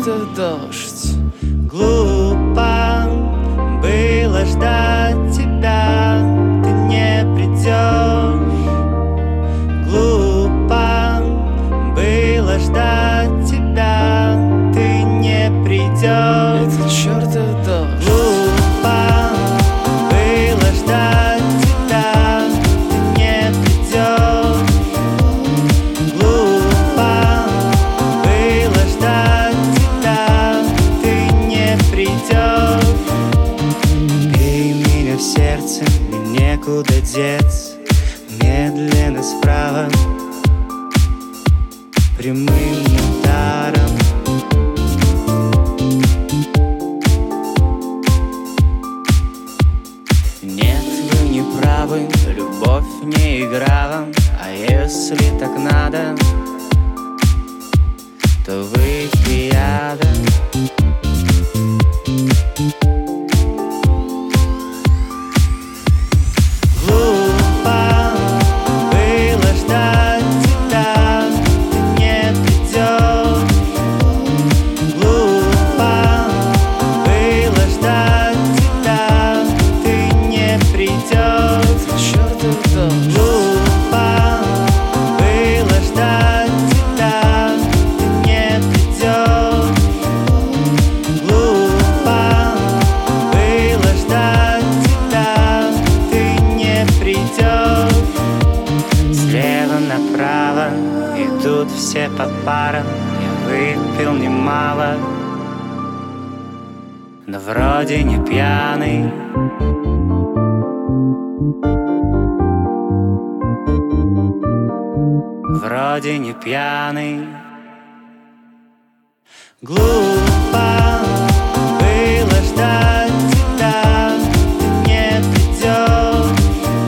чертов дождь. Глупо было ждать тебя, ты не придешь. Глупо было ждать тебя, ты не придешь. Это чертов дождь. Глупо было ждать тебя, ты не придешь. Глупо было ждать тебя, ты не придешь. Бей меня в сердце, мне некуда деться. Медленно справа, прямым ударом. Нет, вы не правы, любовь не игра. А если так надо, то выпей яда. Глупо было ждать тебя, ты не придешь. Глупо было ждать тебя, ты не придешь. Чертов дождь. Глупо было ждать тебя, ты не придешь. Глупо было ждать тебя, ты не придешь. Слева направо идут все по парам. Я выпил немало, но вроде не пьяный. Вроде не пьяный. Глупо было ждать тебя, ты не придешь.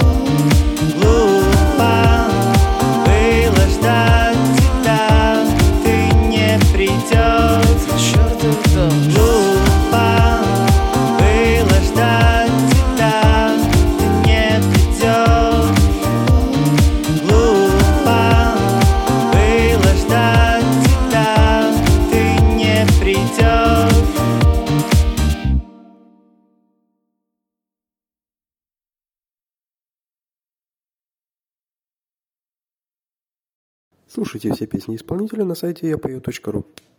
Глупо было ждать тебя, ты не придешь. Чертов дождь. Глупо было ждать тебя, ты не придешь. Глупо было ждать тебя, ты не придешь. Слушайте все песни исполнителя на сайте yapою.ru.